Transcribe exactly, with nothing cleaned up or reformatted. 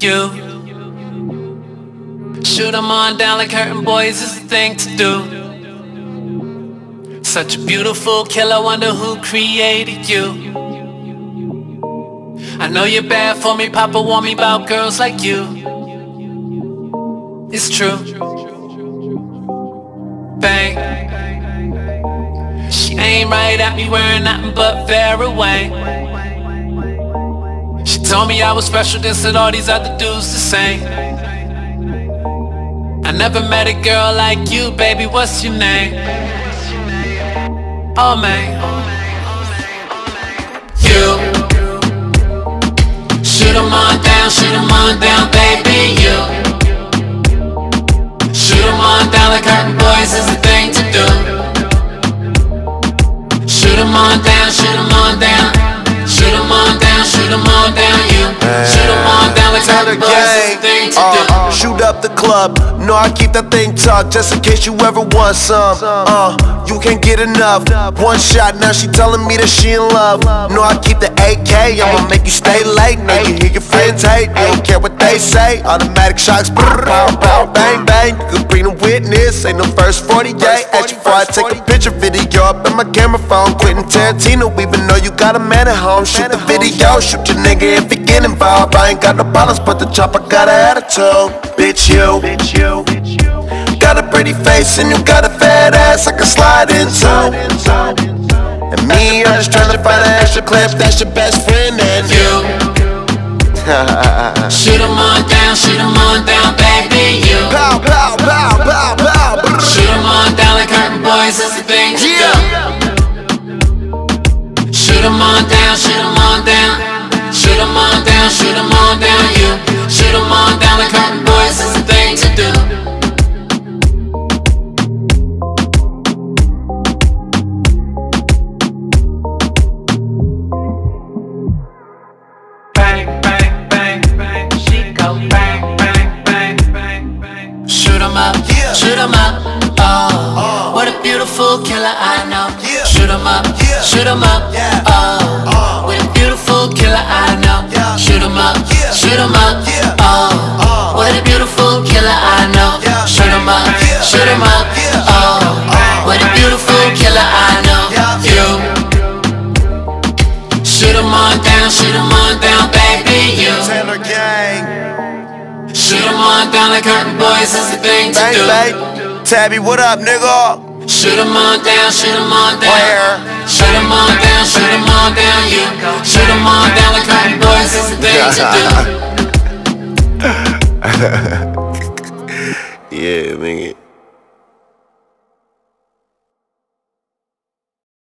you. Shoot 'em on down like hurting boys is the thing to do. Such a beautiful killer, wonder who created you. I know you're bad for me, Papa warned me about girls like you. It's true. Bang. She ain't right at me wearing nothing but Fairway. She told me I was special, then said all these other dudes the same. I never met a girl like you, baby, what's your name? Oh man, you. Shoot 'em on down, shoot 'em on down, baby, you. Shoot 'em on down like hurting boys is the thing to do. Shoot 'em on down, shoot 'em on down. Shoot 'em on down, shoot 'em on down, you. Shoot 'em on down like hurting boys is the thing to do. Uh, shoot up the club, no, I keep that thing tucked just in case you ever want some. Uh, you can't get enough. One shot, now she telling me that she in love. No, I keep the A K, I'ma make you stay late. Now you hear your friends hate, you don't care what they say. Automatic shocks, brrr, pow, pow, bang, bang. You could bring a witness, ain't no first forty-eight. Ask you before I take a picture video up in my camera phone. Quentin Tarantino, even though you got a man at home. Shoot the video, shoot your nigga if he get involved. I ain't got no balance, but the chopper got an attitude. Bitch, you, bitch, you. Got a pretty face and you got a fat ass I can slide into. And me, I'm just trying to find an extra clip that's your best friend and you. Shoot 'em on down, shoot 'em on down, baby, you. Pow, pow, pow, pow, pow. Shoot 'em on down like hurting boys is the thing to do. Shoot 'em on down, shoot 'em on down. Shoot 'em on down, shoot 'em on down, you. Shoot 'em on down like hurting boys is the thing to do. Bang, bang, bang, bang. She go bang, bang, bang, bang, bang. Shoot 'em up, shoot 'em up. Oh, what a beautiful killer I know. Shoot 'em up, shoot 'em up. Oh, what a beautiful killer I know. Shoot 'em up, shoot 'em up. Oh, what a beautiful killer I know. Shoot 'em up, shoot 'em up. Oh, what a beautiful killer I know. You. Shoot 'em on down, shoot 'em on down, baby, you. Taylor Gang. Shoot 'em on down like hurting boys is the thing to Bang, do. bang. Tabby, what up, nigga? Shoot 'em on down, shoot 'em on down. Where? Shoot 'em on down, shoot 'em on down, you. Shoot 'em on down like hurting boys is the thing to do. Yeah, nigga.